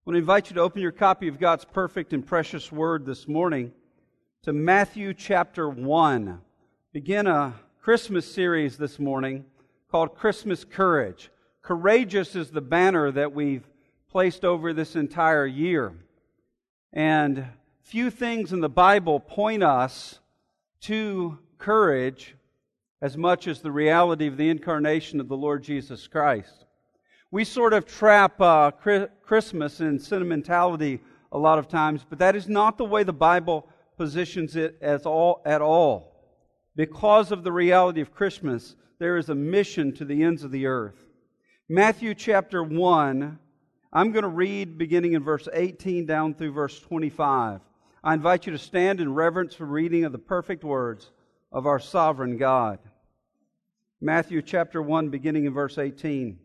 I want to invite you to open your copy of God's perfect and precious Word this morning to Matthew chapter 1. Begin a Christmas series this morning called Christmas Courage. Courageous is the banner that we've placed over this entire year. And few things in the Bible point us to courage as much as the reality of the incarnation of the Lord Jesus Christ. We sort of trap Christmas in sentimentality a lot of times, but that is not the way the Bible positions it at all. Because of the reality of Christmas, there is a mission to the ends of the earth. Matthew chapter 1, I'm going to read beginning in verse 18 down through verse 25. I invite you to stand in reverence for reading of the perfect words of our sovereign God. Matthew chapter 1, beginning in verse 18.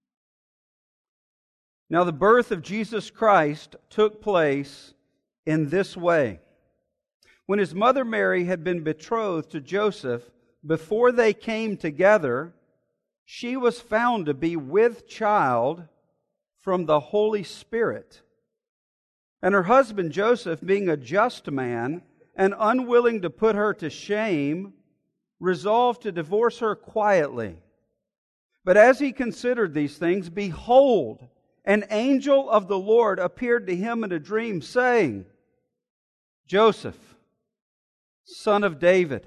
Now the birth of Jesus Christ took place in this way. When his mother Mary had been betrothed to Joseph, before they came together, she was found to be with child from the Holy Spirit. And her husband Joseph, being a just man and unwilling to put her to shame, resolved to divorce her quietly. But as he considered these things, behold, an angel of the Lord appeared to him in a dream, saying, Joseph, son of David,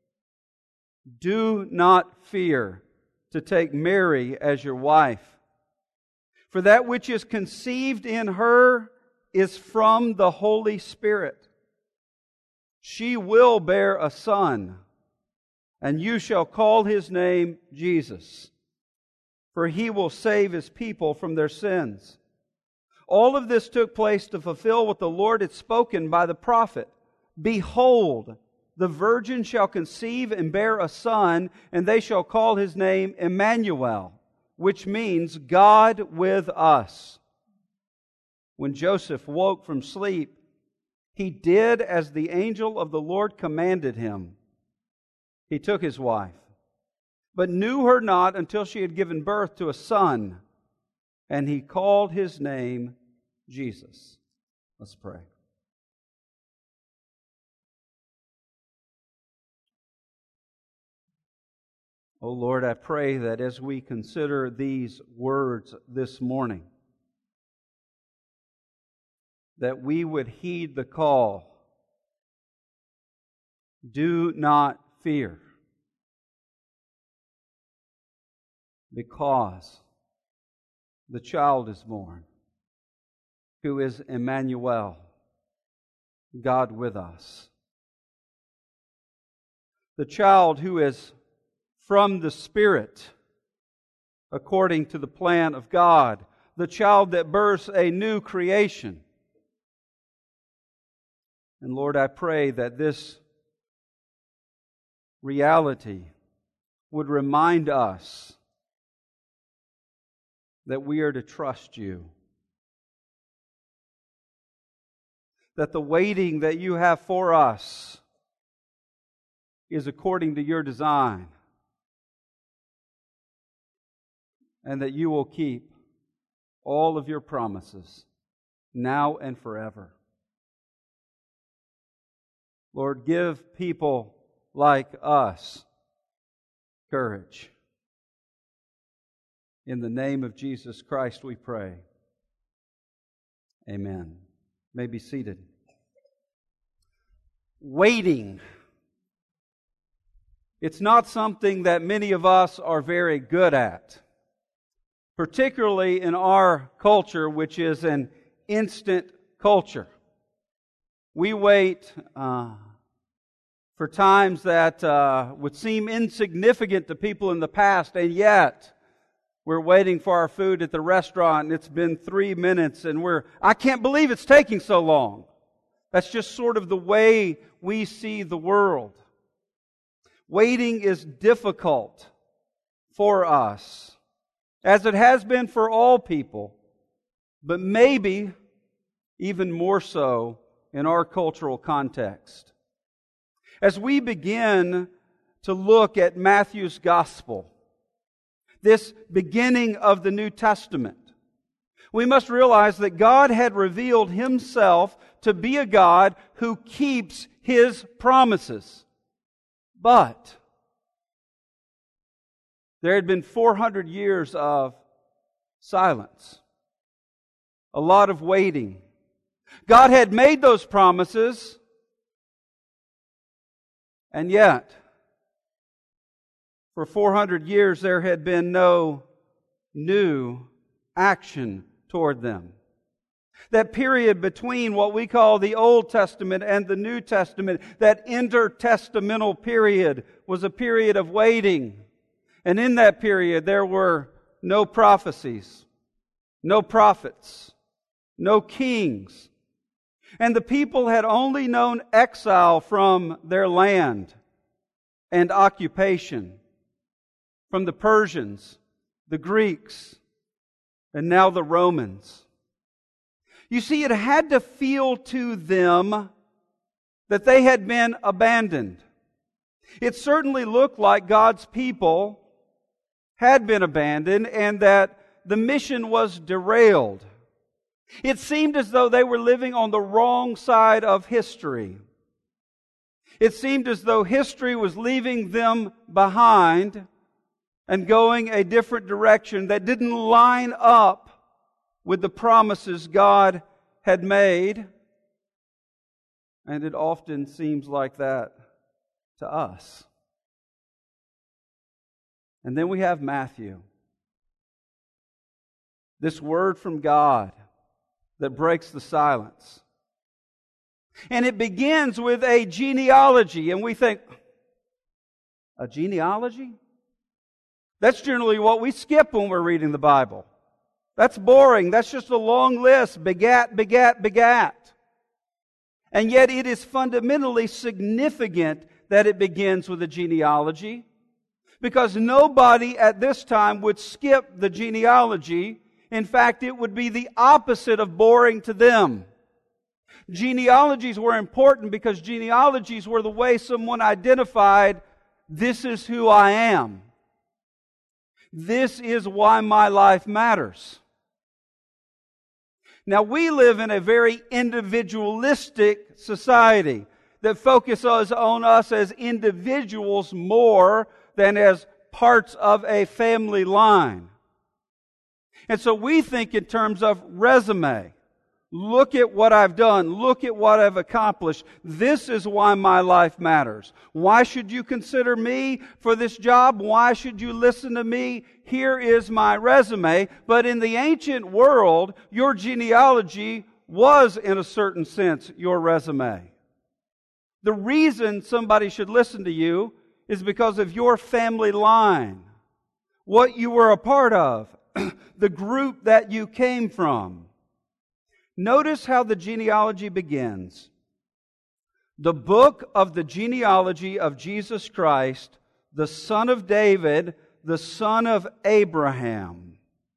do not fear to take Mary as your wife, for that which is conceived in her is from the Holy Spirit. She will bear a son, and you shall call his name Jesus, for he will save his people from their sins. All of this took place to fulfill what the Lord had spoken by the prophet. Behold, the virgin shall conceive and bear a son, and they shall call his name Emmanuel, which means God with us. When Joseph woke from sleep, he did as the angel of the Lord commanded him. He took his wife, but knew her not until she had given birth to a son, and he called his name Jesus. Let's pray. Oh Lord, I pray that as we consider these words this morning, that we would heed the call. Do not fear, because the child is born, who is Emmanuel, God with us. The child who is from the Spirit, according to the plan of God. The child that births a new creation. And Lord, I pray that this reality would remind us that we are to trust You. That the waiting that You have for us is according to Your design. And that You will keep all of Your promises now and forever. Lord, give people like us courage. In the name of Jesus Christ we pray. Amen. You may be seated. Waiting. It's not something that many of us are very good at. Particularly in our culture, which is an instant culture. We wait for times that would seem insignificant to people in the past, and yet we're waiting for our food at the restaurant, and it's been 3 minutes, and I can't believe it's taking so long. That's just sort of the way we see the world. Waiting is difficult for us, as it has been for all people, but maybe even more so in our cultural context. As we begin to look at Matthew's Gospel, this beginning of the New Testament, We must realize that God had revealed Himself to be a God who keeps His promises. But there had been 400 years of silence, a lot of waiting. God had made those promises, and yet, for 400 years there had been no new action toward them. That period between what we call the Old Testament and the New Testament, that intertestamental period, was a period of waiting. And in that period there were no prophecies, no prophets, no kings. And the people had only known exile from their land and occupation, from the Persians, the Greeks, and now the Romans. You see, it had to feel to them that they had been abandoned. It certainly looked like God's people had been abandoned and that the mission was derailed. It seemed as though they were living on the wrong side of history. It seemed as though history was leaving them behind and going a different direction that didn't line up with the promises God had made. And it often seems like that to us. And then we have Matthew. This word from God that breaks the silence. And it begins with a genealogy. And we think, a genealogy? That's generally what we skip when we're reading the Bible. That's boring. That's just a long list. Begat, begat, begat. And yet it is fundamentally significant that it begins with a genealogy, because nobody at this time would skip the genealogy. In fact, it would be the opposite of boring to them. Genealogies were important because genealogies were the way someone identified, this is who I am. This is why my life matters. Now, we live in a very individualistic society that focuses on us as individuals more than as parts of a family line. And so we think in terms of resume. Look at what I've done. Look at what I've accomplished. This is why my life matters. Why should you consider me for this job? Why should you listen to me? Here is my resume. But in the ancient world, your genealogy was, in a certain sense, your resume. The reason somebody should listen to you is because of your family line, what you were a part of, the group that you came from. Notice how the genealogy begins. The book of the genealogy of Jesus Christ, the son of David, the son of Abraham.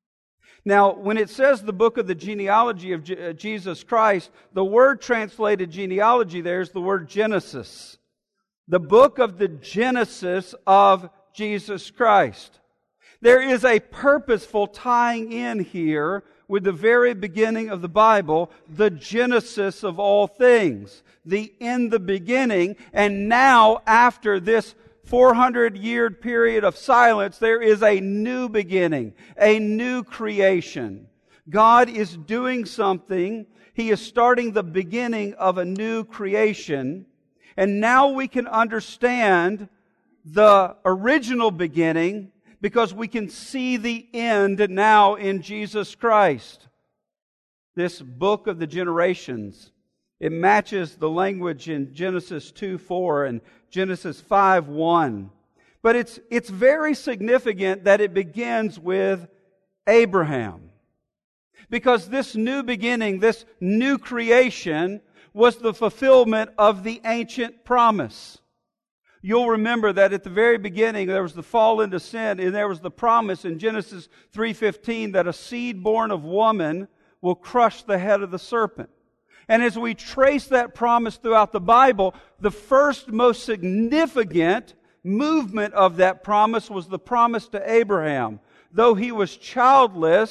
Now, when it says the book of the genealogy of Jesus Christ, the word translated genealogy there is the word Genesis. The book of the Genesis of Jesus Christ. There is a purposeful tying in here with the very beginning of the Bible, the genesis of all things, the in the beginning, and now after this 400-year period of silence, there is a new beginning, a new creation. God is doing something. He is starting the beginning of a new creation, and now we can understand the original beginning because we can see the end now in Jesus Christ. This book of the generations, it matches the language in Genesis 2:4 and Genesis 5:1. But it's very significant that it begins with Abraham. Because this new beginning, this new creation, was the fulfillment of the ancient promise. You'll remember that at the very beginning there was the fall into sin, and there was the promise in Genesis 3:15 that a seed born of woman will crush the head of the serpent. And as we trace that promise throughout the Bible, the first most significant movement of that promise was the promise to Abraham. Though he was childless,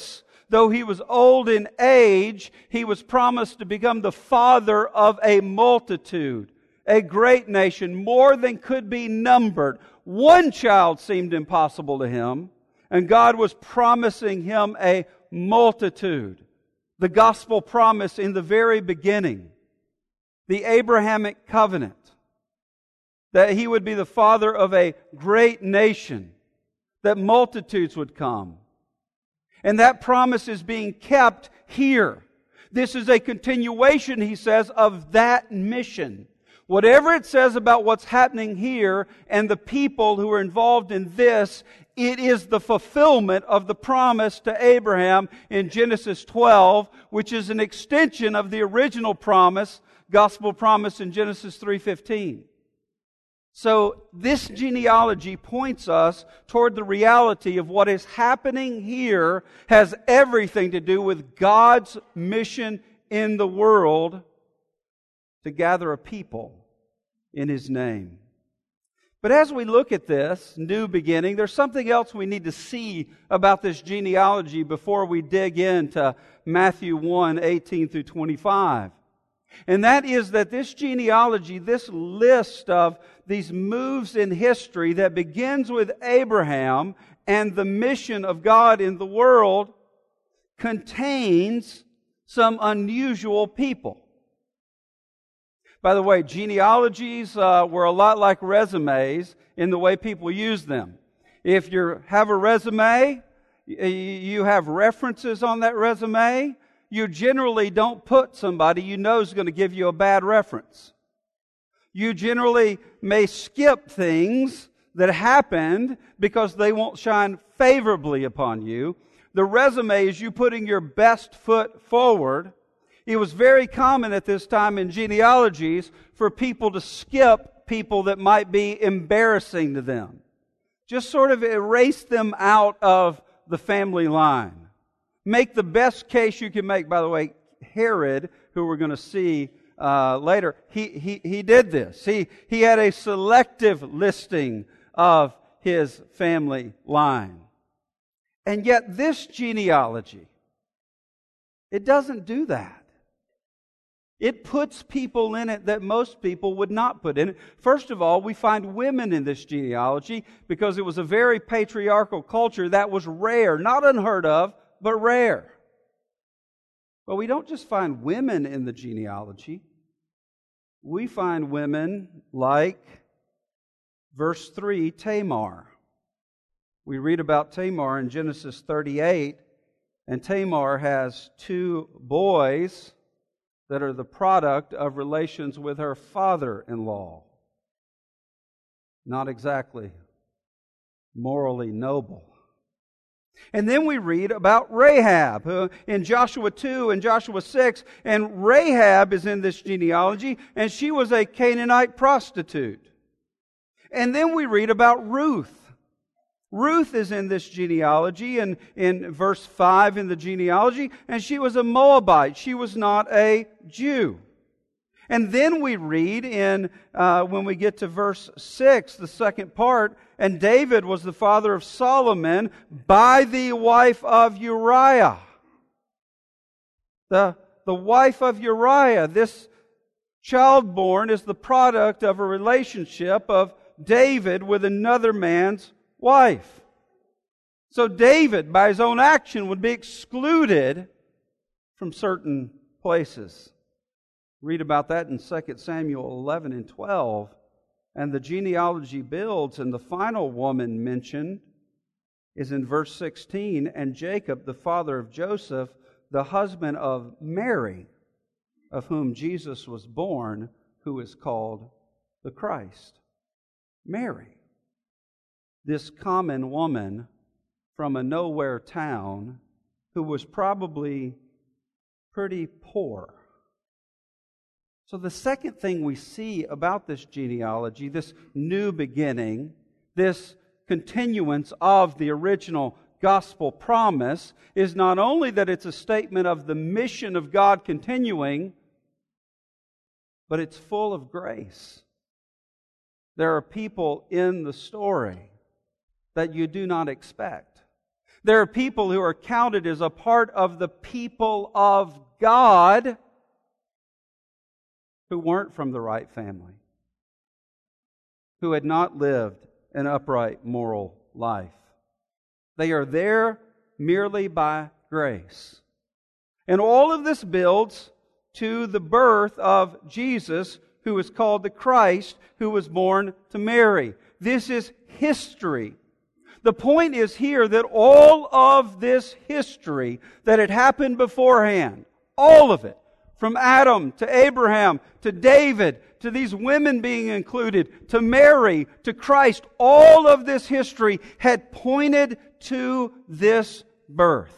Though he was old in age, he was promised to become the father of a multitude, a great nation, more than could be numbered. One child seemed impossible to him, and God was promising him a multitude. The gospel promise in the very beginning, the Abrahamic covenant, that he would be the father of a great nation, that multitudes would come. And that promise is being kept here. This is a continuation, he says, of that mission. Whatever it says about what's happening here and the people who are involved in this, it is the fulfillment of the promise to Abraham in Genesis 12, which is an extension of the original promise, gospel promise in Genesis 3:15. So this genealogy points us toward the reality of what is happening here has everything to do with God's mission in the world to gather a people in His name. But as we look at this new beginning, there's something else we need to see about this genealogy before we dig into Matthew 1:18 through 25. And that is that this genealogy, this list of these moves in history that begins with Abraham and the mission of God in the world, contains some unusual people. By the way, genealogies were a lot like resumes in the way people use them. If you have a resume, you have references on that resume, you generally don't put somebody you know is going to give you a bad reference. You generally may skip things that happened because they won't shine favorably upon you. The resume is you putting your best foot forward. It was very common at this time in genealogies for people to skip people that might be embarrassing to them. Just sort of erase them out of the family line. Make the best case you can make. By the way, Herod, who we're going to see later, he did this. He had a selective listing of his family line. And yet this genealogy, it doesn't do that. It puts people in it that most people would not put in it. First of all, we find women in this genealogy because it was a very patriarchal culture that was rare, not unheard of, but rare. But we don't just find women in the genealogy. We find women like verse 3, Tamar. We read about Tamar in Genesis 38, and Tamar has two boys that are the product of relations with her father-in-law. Not exactly morally noble. And then we read about Rahab in Joshua 2 and Joshua 6. And Rahab is in this genealogy, and she was a Canaanite prostitute. And then we read about Ruth. Ruth is in this genealogy, and in verse 5 in the genealogy, and she was a Moabite. She was not a Jew. And then we read in, when we get to verse 6, the second part, and David was the father of Solomon by the wife of Uriah. The wife of Uriah, this child born is the product of a relationship of David with another man's wife. So David, by his own action, would be excluded from certain places. Read about that in 2 Samuel 11 and 12. And the genealogy builds, and the final woman mentioned is in verse 16, and Jacob, the father of Joseph, the husband of Mary, of whom Jesus was born, who is called the Christ. Mary, this common woman from a nowhere town who was probably pretty poor. So the second thing we see about this genealogy, this new beginning, this continuance of the original gospel promise, is not only that it's a statement of the mission of God continuing, but it's full of grace. There are people in the story that you do not expect. There are people who are counted as a part of the people of God who weren't from the right family, who had not lived an upright moral life. They are there merely by grace. And all of this builds to the birth of Jesus, who is called the Christ, who was born to Mary. This is history. The point is here that all of this history that had happened beforehand, all of it, from Adam to Abraham to David to these women being included to Mary to Christ, all of this history had pointed to this birth.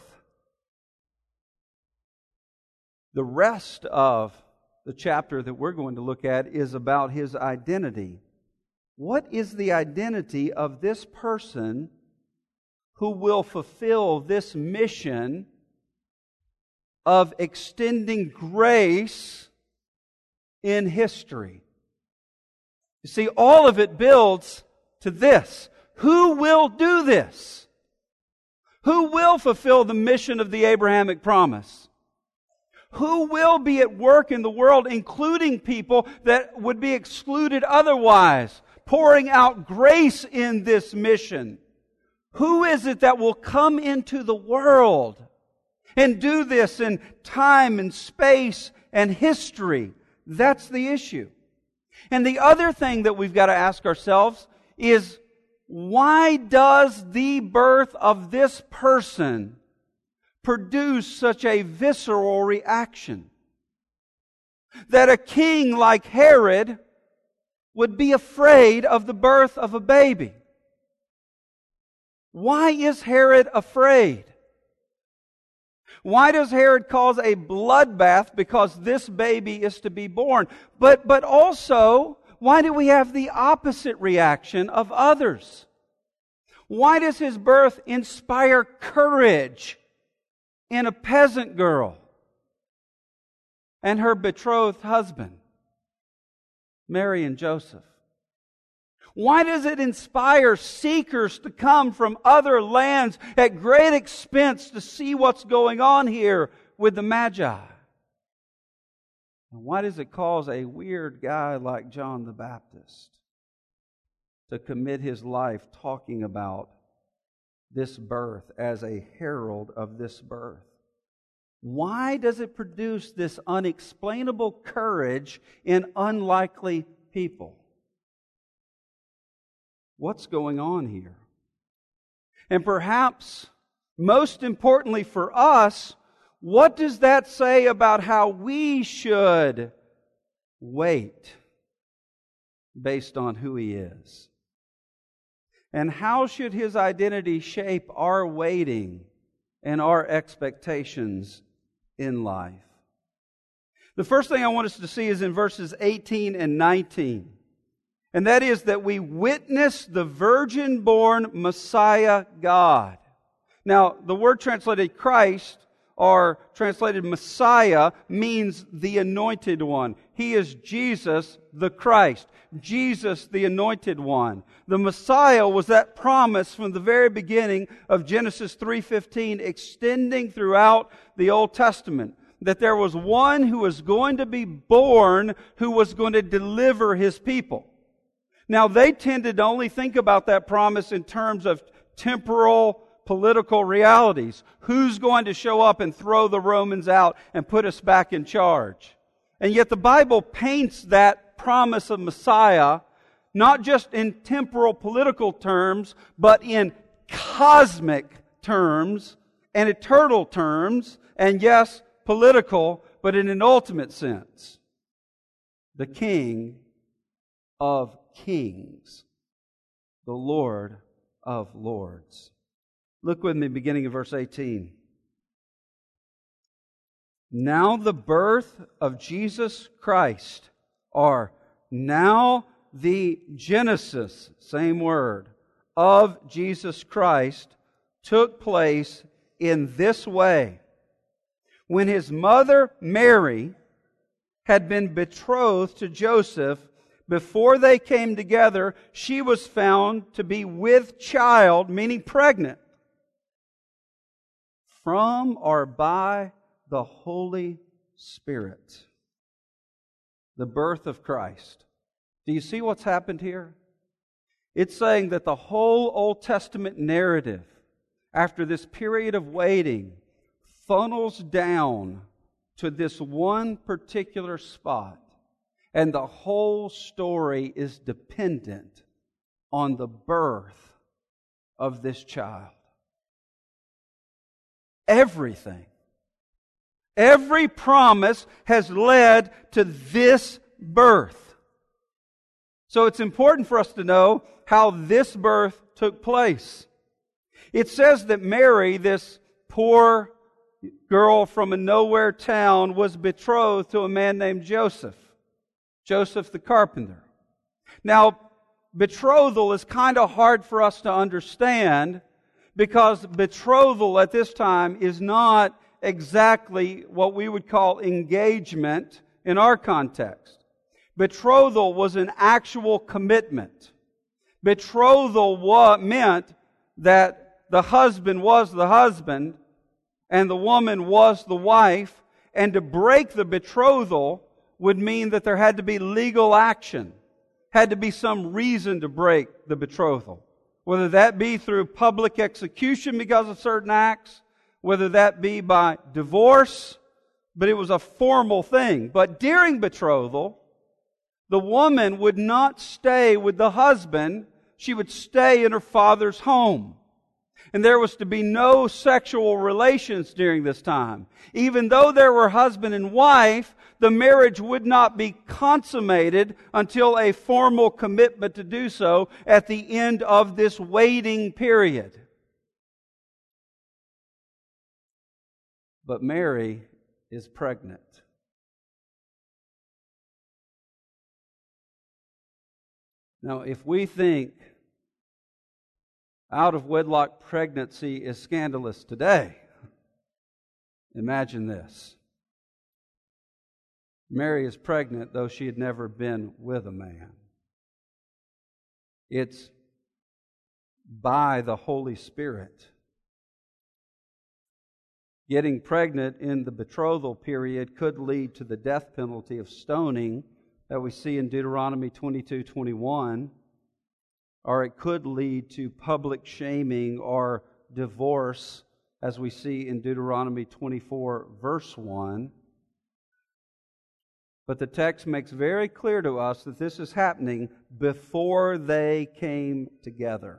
The rest of the chapter that we're going to look at is about His identity. What is the identity of this person who will fulfill this mission of extending grace in history? You see, all of it builds to this. Who will do this? Who will fulfill the mission of the Abrahamic promise? Who will be at work in the world, including people that would be excluded otherwise, pouring out grace in this mission? Who is it that will come into the world and do this in time and space and history? That's the issue. And the other thing that we've got to ask ourselves is, why does the birth of this person produce such a visceral reaction? That a king like Herod would be afraid of the birth of a baby. Why is Herod afraid? Why does Herod cause a bloodbath because this baby is to be born? But also, why do we have the opposite reaction of others? Why does his birth inspire courage in a peasant girl and her betrothed husband, Mary and Joseph? Why does it inspire seekers to come from other lands at great expense to see what's going on here with the Magi? And why does it cause a weird guy like John the Baptist to commit his life talking about this birth as a herald of this birth? Why does it produce this unexplainable courage in unlikely people? What's going on here? And perhaps, most importantly for us, what does that say about how we should wait based on who He is? And how should His identity shape our waiting and our expectations in life? The first thing I want us to see is in verses 18 and 19. And that is that we witness the virgin-born Messiah God. Now, the word translated Christ, or translated Messiah, means the anointed one. He is Jesus the Christ. Jesus the anointed one. The Messiah was that promise from the very beginning of Genesis 3:15, extending throughout the Old Testament. That there was one who was going to be born who was going to deliver His people. Now, they tended to only think about that promise in terms of temporal, political realities. Who's going to show up and throw the Romans out and put us back in charge? And yet the Bible paints that promise of Messiah not just in temporal, political terms, but in cosmic terms and eternal terms, and yes, political, but in an ultimate sense. The King of Kings, the Lord of Lords. Look with me, beginning of verse 18. Now the birth of Jesus Christ, or now the Genesis, same word, of Jesus Christ took place in this way. When His mother Mary had been betrothed to Joseph, before they came together, she was found to be with child, meaning pregnant. from or by the Holy Spirit. The birth of Christ. Do you see what's happened here? It's saying that the whole Old Testament narrative, after this period of waiting, funnels down to this one particular spot. And the whole story is dependent on the birth of this child. Everything. Every promise has led to this birth. So it's important for us to know how this birth took place. It says that Mary, this poor girl from a nowhere town, was betrothed to a man named Joseph. Joseph the carpenter. Now, betrothal is kind of hard for us to understand because betrothal at this time is not exactly what we would call engagement in our context. Betrothal was an actual commitment. Betrothal meant that the husband was the husband and the woman was the wife, and to break the betrothal would mean that there had to be legal action, had to be some reason to break the betrothal. Whether that be through public execution because of certain acts, whether that be by divorce, but it was a formal thing. But during betrothal, the woman would not stay with the husband, she would stay in her father's home. And there was to be no sexual relations during this time. Even though there were husband and wife, the marriage would not be consummated until a formal commitment to do so at the end of this waiting period. But Mary is pregnant. Now, if we think out-of-wedlock pregnancy is scandalous today, imagine this. Mary is pregnant, though she had never been with a man. It's by the Holy Spirit. Getting pregnant in the betrothal period could lead to the death penalty of stoning that we see in Deuteronomy 22:21, or it could lead to public shaming or divorce, as we see in Deuteronomy 24, verse 1. But the text makes very clear to us that this is happening before they came together.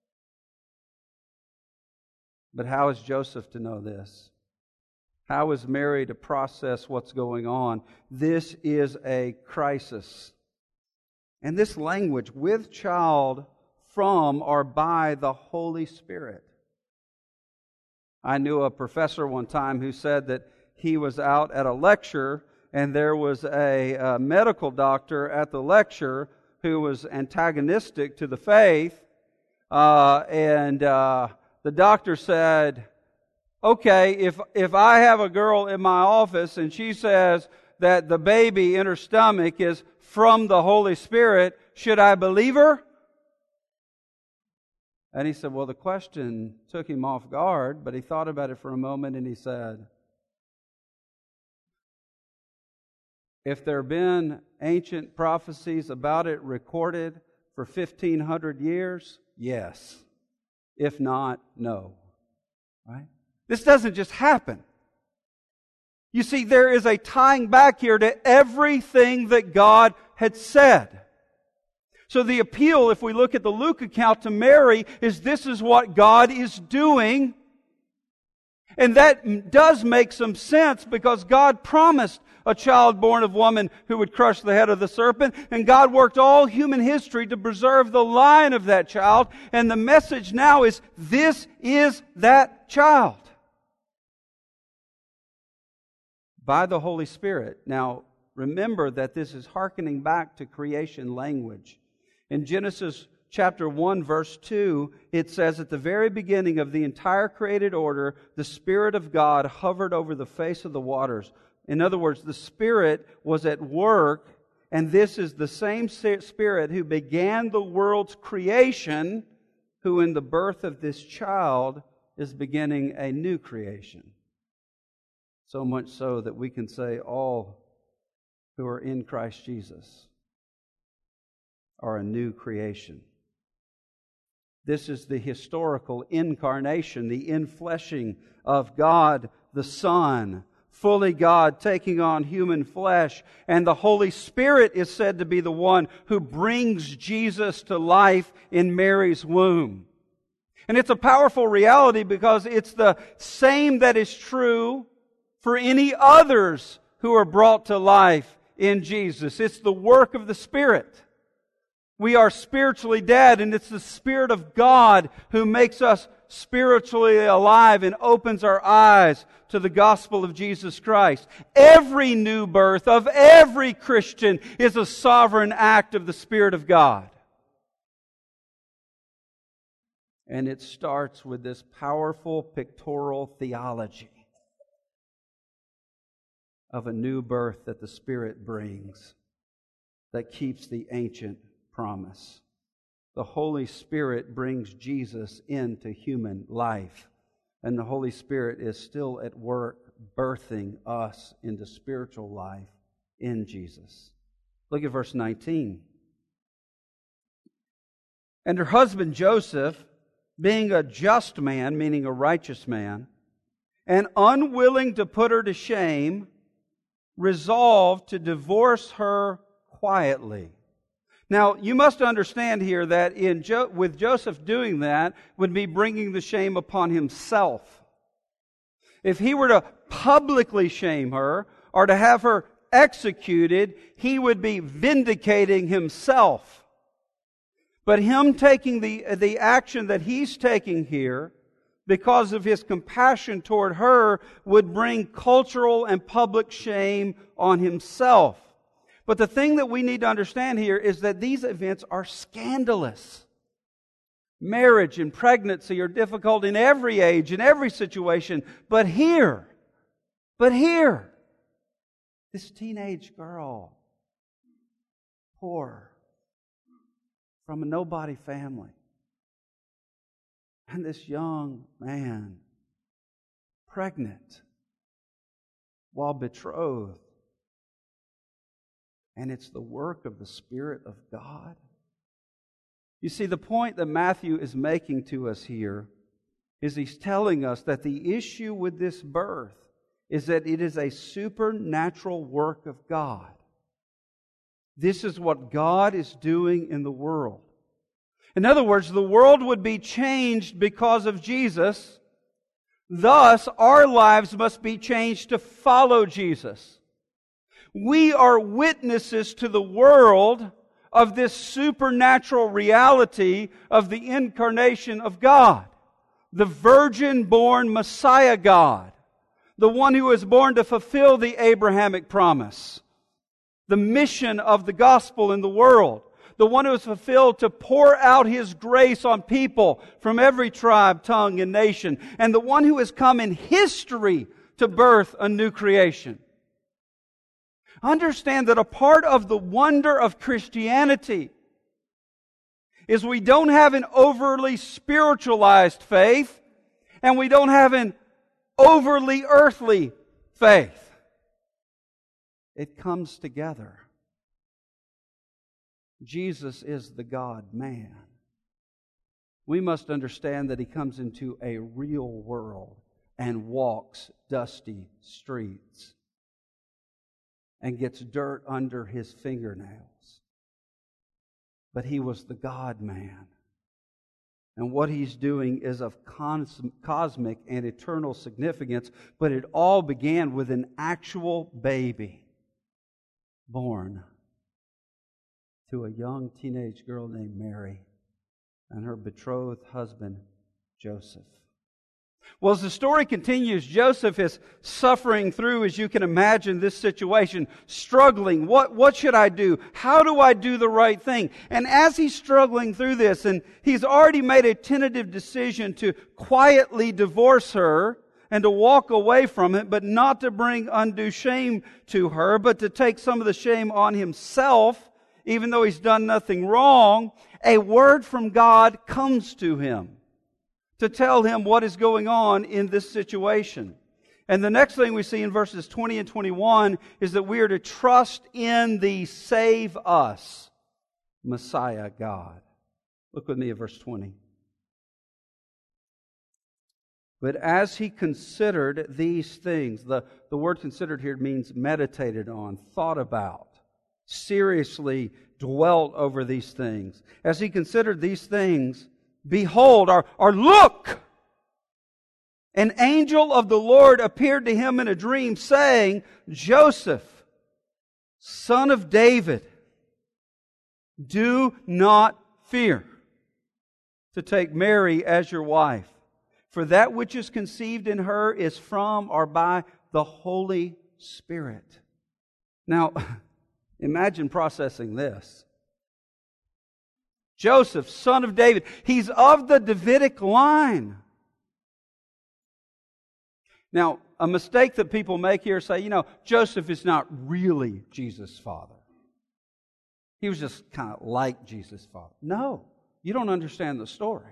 But how is Joseph to know this? How is Mary to process what's going on? This is a crisis. And this language, with child, from or by the Holy Spirit. I knew a professor one time who said that he was out at a lecture and there was a medical doctor at the lecture who was antagonistic to the faith. And the doctor said, okay, if I have a girl in my office and she says that the baby in her stomach is from the Holy Spirit, should I believe her? And he said, well, the question took him off guard, but he thought about it for a moment and he said, if there have been ancient prophecies about it recorded for 1,500 years, yes. If not, no. Right? This doesn't just happen. You see, there is a tying back here to everything that God had said. So the appeal, if we look at the Luke account to Mary, is this is what God is doing. And that does make some sense because God promised a child born of woman who would crush the head of the serpent. And God worked all human history to preserve the line of that child. And the message now is, this is that child. By the Holy Spirit. Now, remember that this is hearkening back to creation language. In Genesis chapter 1, verse 2, it says, at the very beginning of the entire created order, the Spirit of God hovered over the face of the waters. In other words, the Spirit was at work, and this is the same Spirit who began the world's creation, who in the birth of this child is beginning a new creation. So much so that we can say all who are in Christ Jesus are a new creation. This is the historical incarnation, the infleshing of God the Son, fully God taking on human flesh. And the Holy Spirit is said to be the one who brings Jesus to life in Mary's womb. And it's a powerful reality because it's the same that is true for any others who are brought to life in Jesus. It's the work of the Spirit. We are spiritually dead, and it's the Spirit of God who makes us spiritually alive and opens our eyes to the gospel of Jesus Christ. Every new birth of every Christian is a sovereign act of the Spirit of God. And it starts with this powerful pictorial theology of a new birth that the Spirit brings that keeps the ancient promise. The Holy Spirit brings Jesus into human life, and the Holy Spirit is still at work birthing us into spiritual life in Jesus. Look at verse 19. And her husband Joseph, being a just man, meaning a righteous man, and unwilling to put her to shame, resolved to divorce her quietly. Now, you must understand here that with Joseph doing that would be bringing the shame upon himself. If he were to publicly shame her or to have her executed, he would be vindicating himself. But him taking the action that he's taking here, because of his compassion toward her, would bring cultural and public shame on himself. But the thing that we need to understand here is that these events are scandalous. Marriage and pregnancy are difficult in every age, in every situation. But here, this teenage girl, poor, from a nobody family, and this young man, pregnant, while betrothed, and it's the work of the Spirit of God. You see, the point that Matthew is making to us here is he's telling us that the issue with this birth is that it is a supernatural work of God. This is what God is doing in the world. In other words, the world would be changed because of Jesus. Thus, our lives must be changed to follow Jesus. We are witnesses to the world of this supernatural reality of the incarnation of God. The virgin-born Messiah God. The one who was born to fulfill the Abrahamic promise. The mission of the gospel in the world. The one who was fulfilled to pour out His grace on people from every tribe, tongue, and nation. And the one who has come in history to birth a new creation. Understand that a part of the wonder of Christianity is we don't have an overly spiritualized faith, and we don't have an overly earthly faith. It comes together. Jesus is the God-man. We must understand that He comes into a real world and walks dusty streets and gets dirt under His fingernails. But He was the God-man. And what He's doing is of cosmic and eternal significance, but it all began with an actual baby born to a young teenage girl named Mary and her betrothed husband, Joseph. Well, as the story continues, Joseph is suffering through, as you can imagine, this situation, struggling. What should I do? How do I do the right thing? And as he's struggling through this, and he's already made a tentative decision to quietly divorce her and to walk away from it, but not to bring undue shame to her, but to take some of the shame on himself, even though he's done nothing wrong, a word from God comes to him. to tell him what is going on in this situation. And the next thing we see in verses 20 and 21 is that we are to trust in the save us, Messiah God. Look with me at verse 20. But as he considered these things, the word considered here means meditated on, thought about, seriously dwelt over these things. As he considered these things, behold, or look! An angel of the Lord appeared to him in a dream, saying, Joseph, son of David, do not fear to take Mary as your wife, for that which is conceived in her is from or by the Holy Spirit. Now, imagine processing this. Joseph, son of David, he's of the Davidic line. Now, a mistake that people make here is say, Joseph is not really Jesus' father. He was just kind of like Jesus' father. No, you don't understand the story.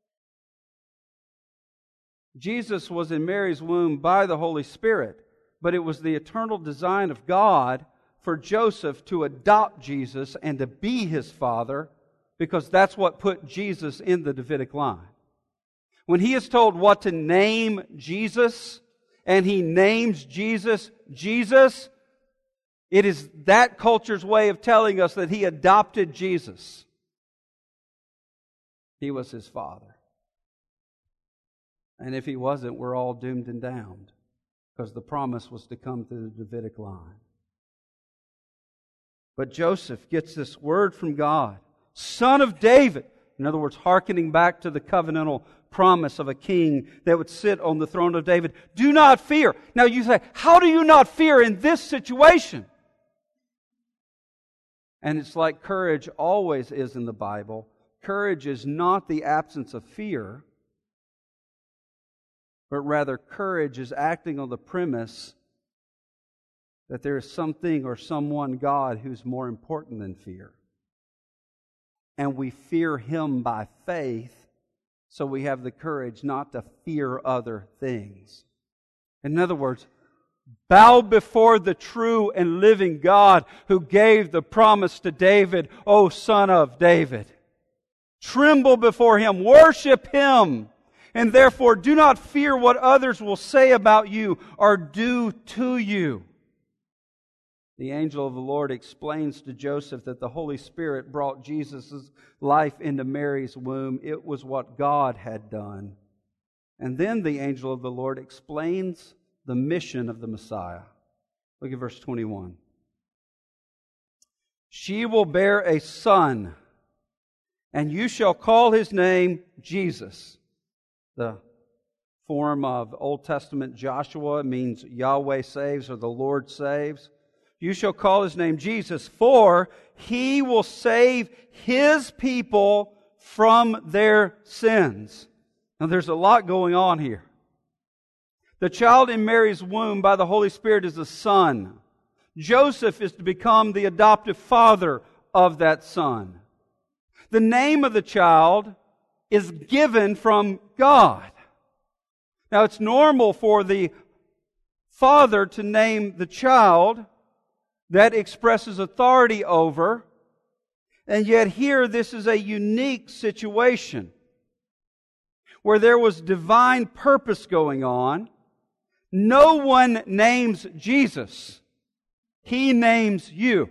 Jesus was in Mary's womb by the Holy Spirit, but it was the eternal design of God for Joseph to adopt Jesus and to be his father, because that's what put Jesus in the Davidic line. When he is told what to name Jesus, and he names Jesus, Jesus, it is that culture's way of telling us that he adopted Jesus. He was his father. And if he wasn't, we're all doomed and damned, because the promise was to come through the Davidic line. But Joseph gets this word from God, son of David. In other words, hearkening back to the covenantal promise of a king that would sit on the throne of David. Do not fear. Now you say, how do you not fear in this situation? And it's like courage always is in the Bible. Courage is not the absence of fear, but rather courage is acting on the premise that there is something or someone, God, who's more important than fear. And we fear Him by faith, so we have the courage not to fear other things. In other words, bow before the true and living God who gave the promise to David, O son of David. Tremble before Him, worship Him, and therefore do not fear what others will say about you or do to you. The angel of the Lord explains to Joseph that the Holy Spirit brought Jesus' life into Mary's womb. It was what God had done. And then the angel of the Lord explains the mission of the Messiah. Look at verse 21. She will bear a son, and you shall call his name Jesus. The form of Old Testament Joshua means Yahweh saves or the Lord saves. You shall call his name Jesus, for he will save his people from their sins. Now there's a lot going on here. The child in Mary's womb by the Holy Spirit is a son. Joseph is to become the adoptive father of that son. The name of the child is given from God. Now it's normal for the father to name the child that expresses authority over, and yet here this is a unique situation where there was divine purpose going on. No one names Jesus. He names you.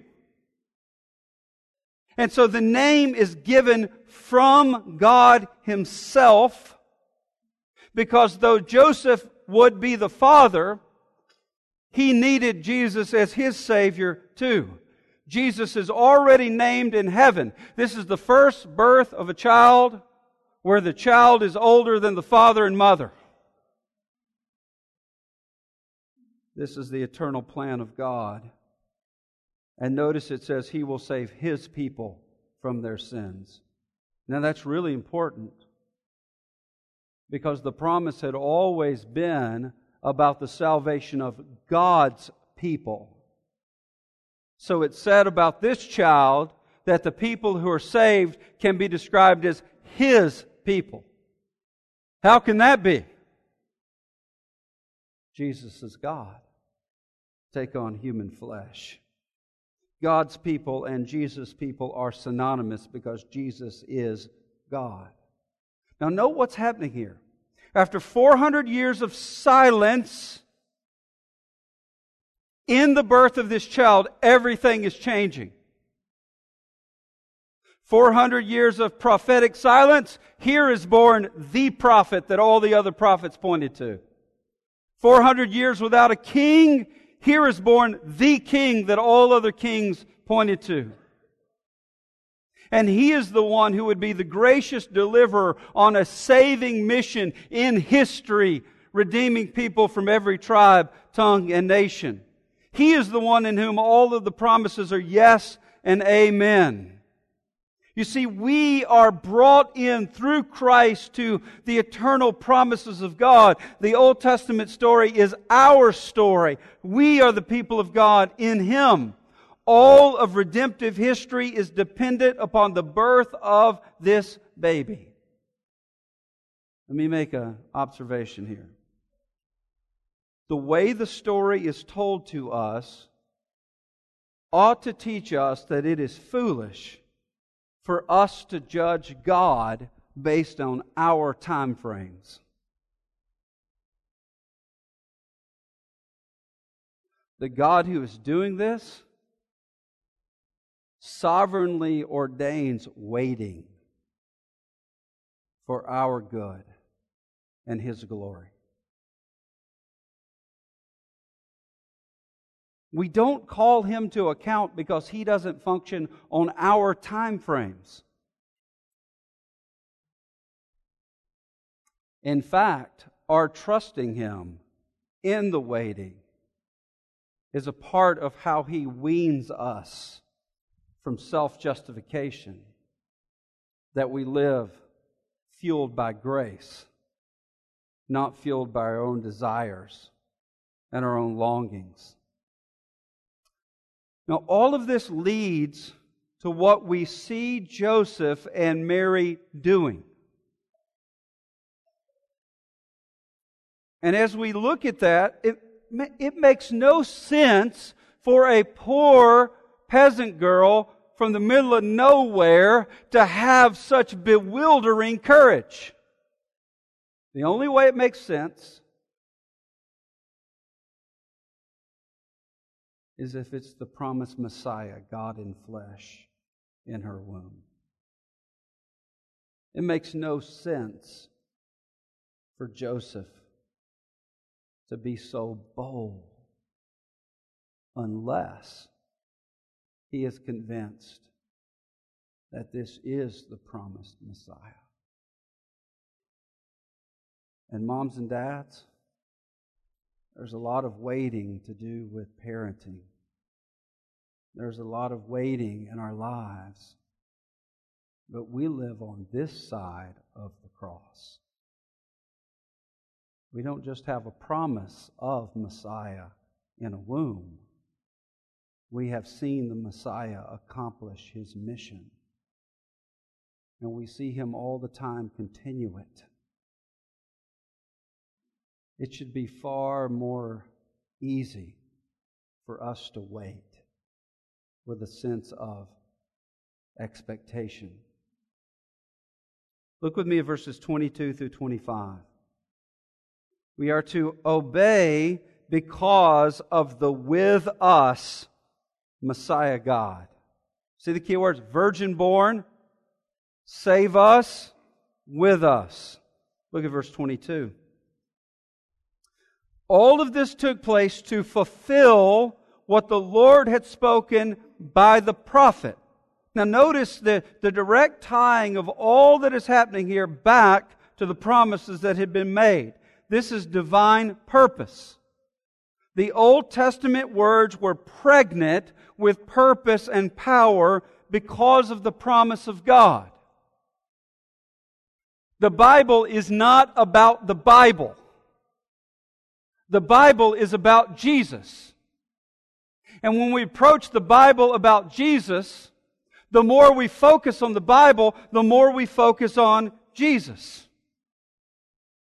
And so the name is given from God Himself, because though Joseph would be the father, he needed Jesus as his Savior too. Jesus is already named in heaven. This is the first birth of a child where the child is older than the father and mother. This is the eternal plan of God. And notice it says He will save His people from their sins. Now that's really important, because the promise had always been about the salvation of God's people. So it's said about this child that the people who are saved can be described as His people. How can that be? Jesus is God. Take on human flesh. God's people and Jesus' people are synonymous because Jesus is God. Now note what's happening here. After 400 years of silence in the birth of this child, everything is changing. 400 years of prophetic silence, here is born the prophet that all the other prophets pointed to. 400 years without a king, here is born the king that all other kings pointed to. And He is the one who would be the gracious deliverer on a saving mission in history, redeeming people from every tribe, tongue, and nation. He is the one in whom all of the promises are yes and amen. You see, we are brought in through Christ to the eternal promises of God. The Old Testament story is our story. We are the people of God in Him. All of redemptive history is dependent upon the birth of this baby. Let me make an observation here. The way the story is told to us ought to teach us that it is foolish for us to judge God based on our time frames. The God who is doing this sovereignly ordains waiting for our good and His glory. We don't call Him to account because He doesn't function on our time frames. In fact, our trusting Him in the waiting is a part of how He weans us from self-justification, that we live fueled by grace, not fueled by our own desires and our own longings. Now, all of this leads to what we see Joseph and Mary doing. And as we look at that, it makes no sense for a poor peasant girl from the middle of nowhere to have such bewildering courage. The only way it makes sense is if it's the promised Messiah, God in flesh, in her womb. It makes no sense for Joseph to be so bold unless he is convinced that this is the promised Messiah. And moms and dads, there's a lot of waiting to do with parenting. There's a lot of waiting in our lives. But we live on this side of the cross. We don't just have a promise of Messiah in a womb. We have seen the Messiah accomplish His mission. And we see Him all the time continue it. It should be far more easy for us to wait with a sense of expectation. Look with me at verses 22 through 25. We are to obey because of the with us Messiah God. See the key words? Virgin born, save us, with us. Look at verse 22. All of this took place to fulfill what the Lord had spoken by the prophet. Now notice the direct tying of all that is happening here back to the promises that had been made. This is divine purpose. The Old Testament words were pregnant with purpose and power because of the promise of God. The Bible is not about the Bible. The Bible is about Jesus. And when we approach the Bible about Jesus, the more we focus on the Bible, the more we focus on Jesus.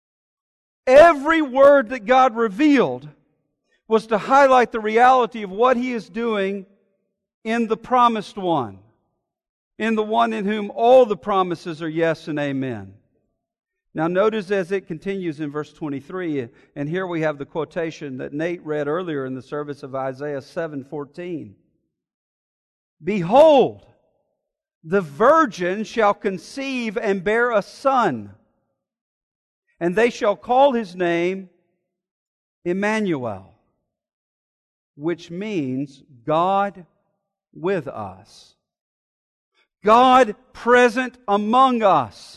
Every word that God revealed was to highlight the reality of what He is doing in the promised one, in the one in whom all the promises are yes and amen. Now notice as it continues in verse 23, and here we have the quotation that Nate read earlier in the service of Isaiah 7:14. Behold, the virgin shall conceive and bear a son, and they shall call His name Emmanuel, which means God with us. God present among us.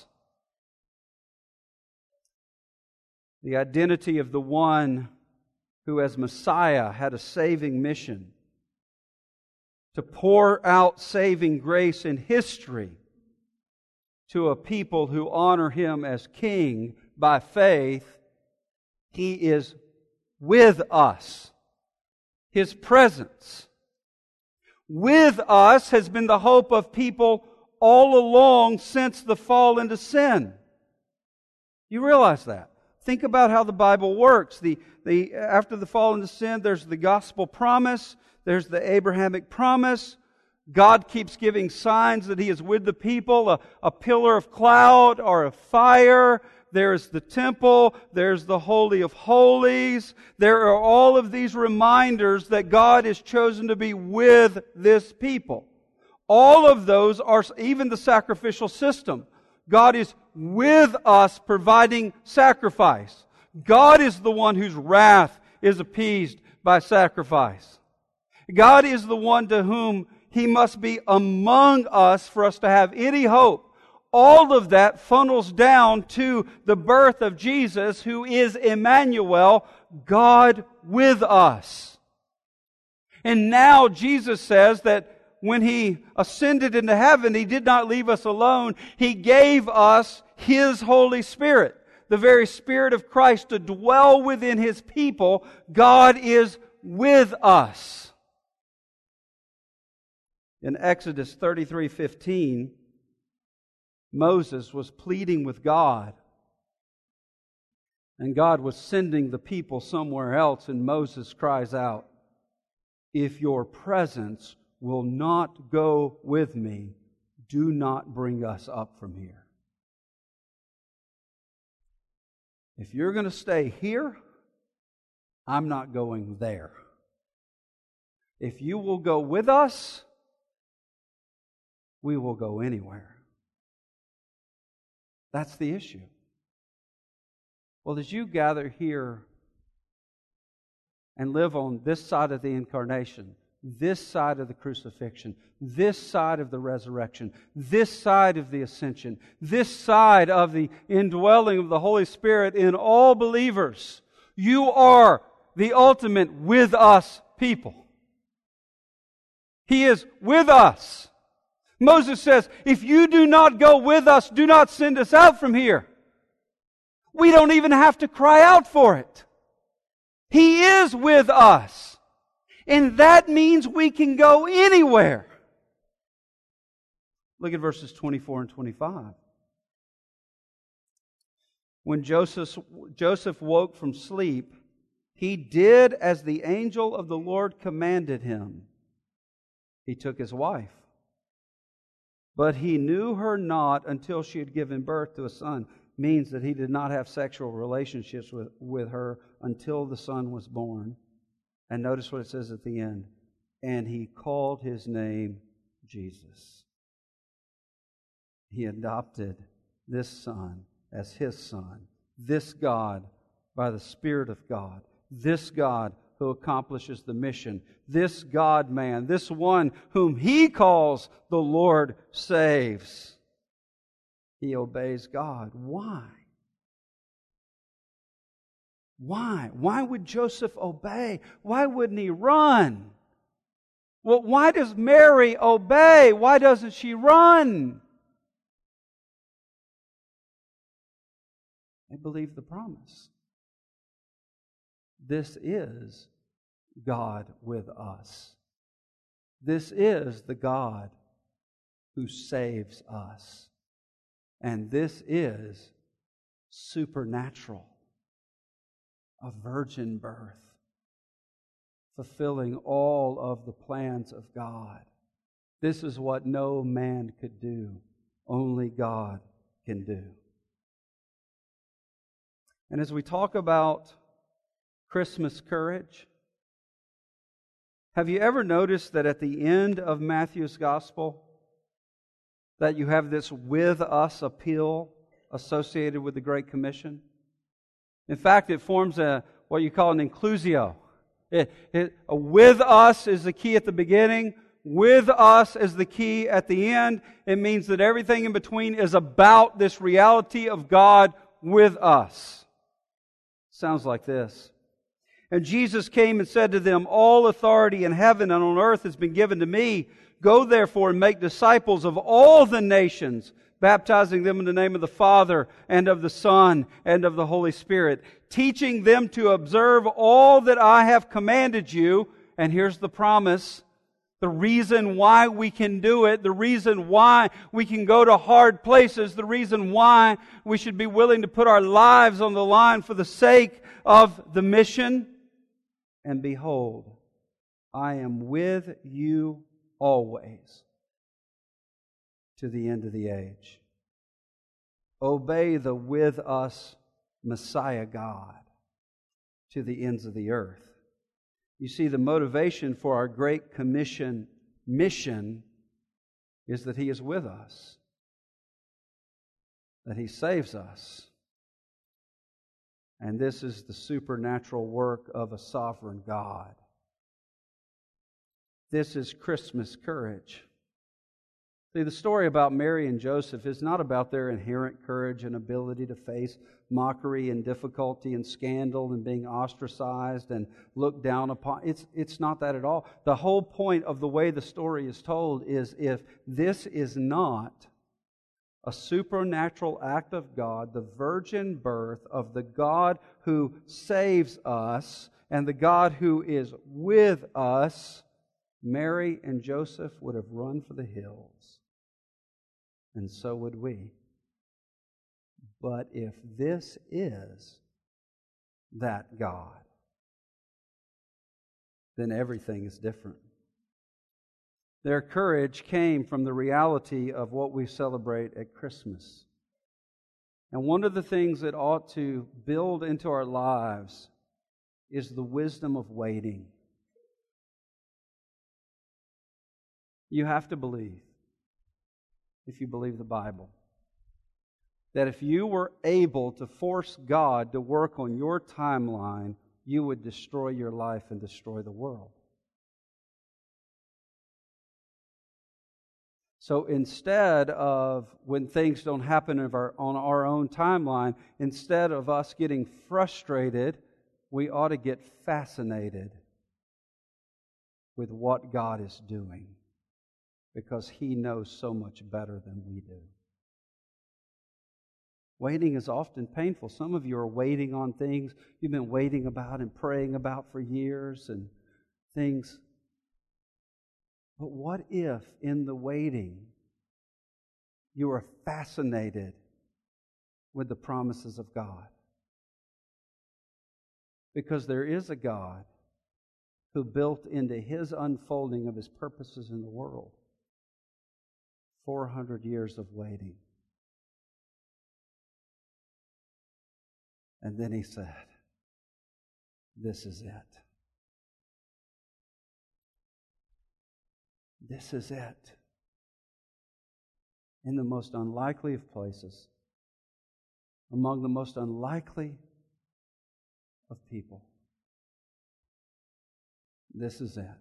The identity of the one who as Messiah had a saving mission to pour out saving grace in history to a people who honor Him as King by faith. He is with us. His presence with us has been the hope of people all along since the fall into sin. You realize that? Think about how the Bible works. After the fall into sin, there's the gospel promise. There's the Abrahamic promise. God keeps giving signs that He is with the people. A pillar of cloud or of fire. There's the temple. There's the Holy of Holies. There are all of these reminders that God has chosen to be with this people. All of those are even the sacrificial system. God is with us providing sacrifice. God is the one whose wrath is appeased by sacrifice. God is the one to whom He must be among us for us to have any hope. All of that funnels down to the birth of Jesus, who is Emmanuel, God with us. And now Jesus says that when He ascended into heaven, He did not leave us alone. He gave us His Holy Spirit, the very Spirit of Christ, to dwell within His people. God is with us. In Exodus 33:15, Moses was pleading with God, and God was sending the people somewhere else, and Moses cries out, "If your presence will not go with me, do not bring us up from here." If you're going to stay here, I'm not going there. If you will go with us, we will go anywhere. That's the issue. Well, as you gather here and live on this side of the incarnation, this side of the crucifixion, this side of the resurrection, this side of the ascension, this side of the indwelling of the Holy Spirit in all believers, you are the ultimate with us people. He is with us. Moses says, if you do not go with us, do not send us out from here. We don't even have to cry out for it. He is with us. And that means we can go anywhere. Look at verses 24 and 25. When Joseph woke from sleep, he did as the angel of the Lord commanded him. He took his wife. But he knew her not until she had given birth to a son. Means that he did not have sexual relationships with her until the son was born. And notice what it says at the end. And he called his name Jesus. He adopted this son as his son. This God by the Spirit of God. This God who accomplishes the mission. This God-man. This one whom he calls the Lord saves. He obeys God. Why? Why? Why would Joseph obey? Why wouldn't he run? Well, why does Mary obey? Why doesn't she run? They believe the promise. This is God with us. This is the God who saves us. And this is supernatural. a virgin birth, fulfilling all of the plans of God. This is what no man could do. Only God can do. And as we talk about Christmas courage, have you ever noticed that at the end of Matthew's Gospel that you have this with us appeal associated with the Great Commission? In fact, it forms what you call an inclusio. With us is the key at the beginning. With us is the key at the end. It means that everything in between is about this reality of God with us. Sounds like this. And Jesus came and said to them, "All authority in heaven and on earth has been given to me. Go therefore and make disciples of all the nations, baptizing them in the name of the Father and of the Son and of the Holy Spirit, teaching them to observe all that I have commanded you." And here's the promise. The reason why we can do it, the reason why we can go to hard places, the reason why we should be willing to put our lives on the line for the sake of the mission. "And behold, I am with you always to the end of the age." Obey the with us Messiah God to the ends of the earth. You see, the motivation for our Great Commission mission is that He is with us, that He saves us. And this is the supernatural work of a sovereign God. This is Christmas courage. See, the story about Mary and Joseph is not about their inherent courage and ability to face mockery and difficulty and scandal and being ostracized and looked down upon. It's not that at all. The whole point of the way the story is told is, if this is not a supernatural act of God, the virgin birth of the God who saves us and the God who is with us, Mary and Joseph would have run for the hills. And so would we. But if this is that God, then everything is different. Their courage came from the reality of what we celebrate at Christmas. And one of the things that ought to build into our lives is the wisdom of waiting. You have to believe, if you believe the Bible, that if you were able to force God to work on your timeline, you would destroy your life and destroy the world. So instead of, when things don't happen on our own timeline, instead of us getting frustrated, we ought to get fascinated with what God is doing, because He knows so much better than we do. Waiting is often painful. Some of you are waiting on things you've been waiting about and praying about for years and things. But what if in the waiting you are fascinated with the promises of God? Because there is a God who built into His unfolding of His purposes in the world 400 years of waiting. And then He said, "This is it. This is it." In the most unlikely of places, among the most unlikely of people, this is it.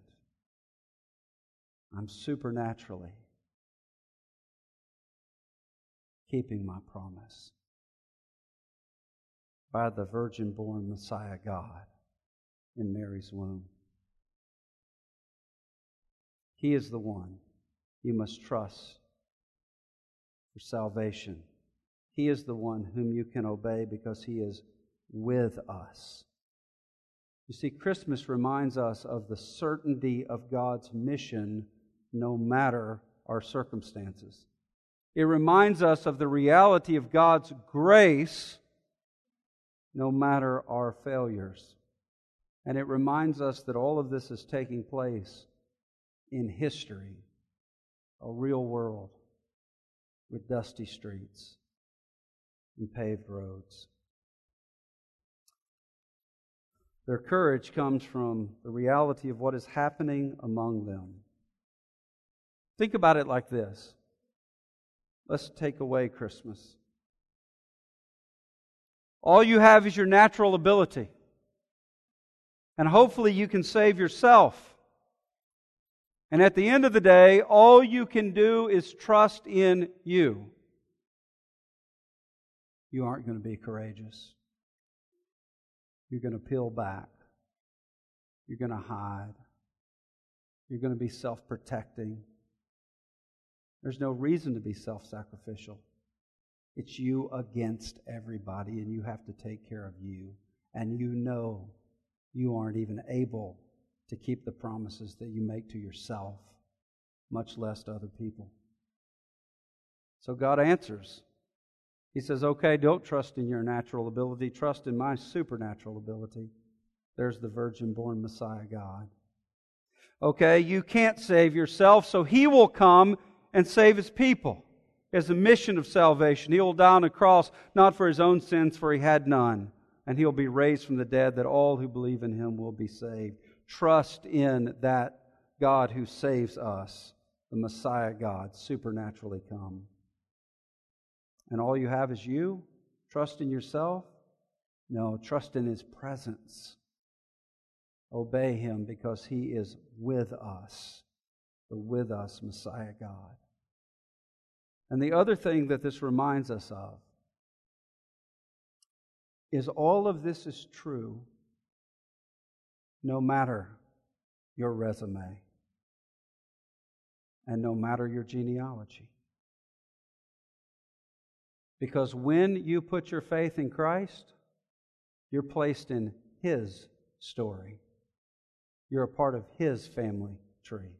I'm supernaturally keeping my promise by the virgin-born Messiah God in Mary's womb. He is the one you must trust for salvation. He is the one whom you can obey because He is with us. You see, Christmas reminds us of the certainty of God's mission no matter our circumstances. It reminds us of the reality of God's grace no matter our failures. And it reminds us that all of this is taking place in history, a real world with dusty streets and paved roads. Their courage comes from the reality of what is happening among them. Think about it like this. Let's take away Christmas. All you have is your natural ability. And hopefully you can save yourself. And at the end of the day, all you can do is trust in you. You aren't going to be courageous. You're going to peel back. You're going to hide. You're going to be self-protecting. There's no reason to be self-sacrificial. It's you against everybody, and you have to take care of you. And you know you aren't even able to keep the promises that you make to yourself, much less to other people. So God answers. He says, okay, don't trust in your natural ability. Trust in my supernatural ability. There's the virgin-born Messiah God. Okay, you can't save yourself, so He will come and save His people. He has a mission of salvation. He will die on the cross, not for His own sins, for He had none. And He'll be raised from the dead, that all who believe in Him will be saved. Trust in that God who saves us, the Messiah God, supernaturally come. And all you have is you? Trust in yourself? No, trust in His presence. Obey Him because He is with us, the with us Messiah God. And the other thing that this reminds us of is all of this is true no matter your resume and no matter your genealogy. Because when you put your faith in Christ, you're placed in His story. You're a part of His family tree.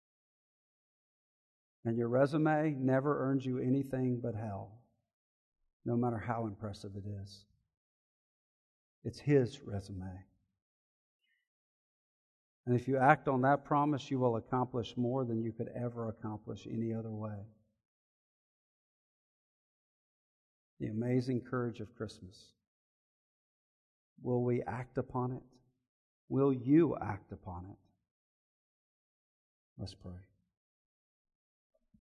And your resume never earns you anything but hell, no matter how impressive it is. It's His resume. And if you act on that promise, you will accomplish more than you could ever accomplish any other way. The amazing courage of Christmas. Will we act upon it? Will you act upon it? Let's pray.